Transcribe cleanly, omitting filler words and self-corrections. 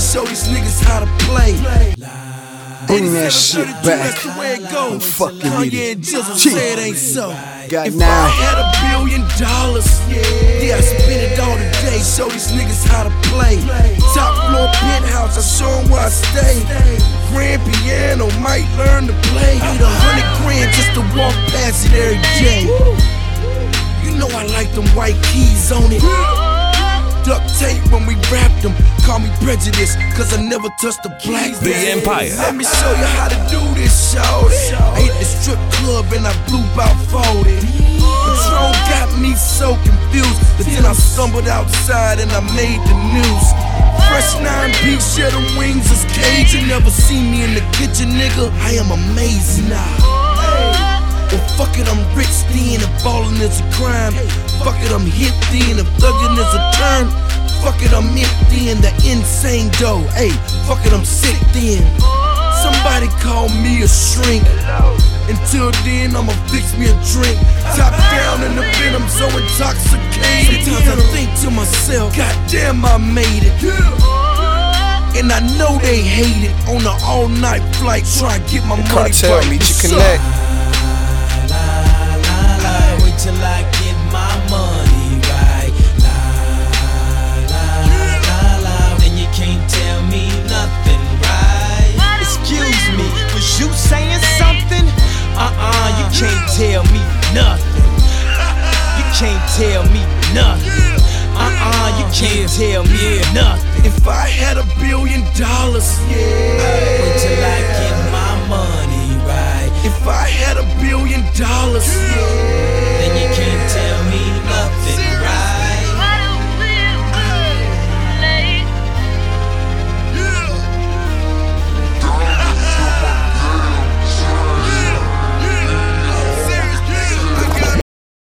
show these niggas how to play. Bring that shit back. That's the way it goes. I'm fucking with Kanye it. and Jizzle say it ain't so. Got If now. I had $1 billion, yeah, I spend it all today. Show these niggas how to play. Top floor penthouse, I show them where I stay. Grand piano, might learn to play. Need $100 grand just to walk past it every day. You know I like them white keys on it. Duct tape when we wrapped them. Call me prejudice, cause I never touched a black The bag. Empire. Let me show you how to do this, shawty. I hit the strip club and I blew about 40. Patron got me so confused, but then I stumbled outside and I made the news. Fresh 9-piece, share the wings is cage. You never see me in the kitchen, nigga. I am amazing now. Well, fuck it, I'm rich then, if ballin' is a crime. Fuck it, I'm hip then, if thuggin' is a term. Fuck it, I'm empty in the insane dough. Hey, fuck it, I'm sick then. Somebody call me a shrink. Until then, I'ma fix me a drink. Top down in the bin, I'm so intoxicated. Sometimes I think to myself, goddamn, I made it. And I know they hate it. On the all-night flight, try and get my money Cartel, right. meet you What's connect. up? Wait till I get my money right. Then you can't tell me nothing, right? Excuse me, was you saying something? You can't tell me nothing. You can't tell me nothing. You can't tell me nothing. If I had $1 billion, yeah. Wait till I get my money right. If I had $1 billion, yeah.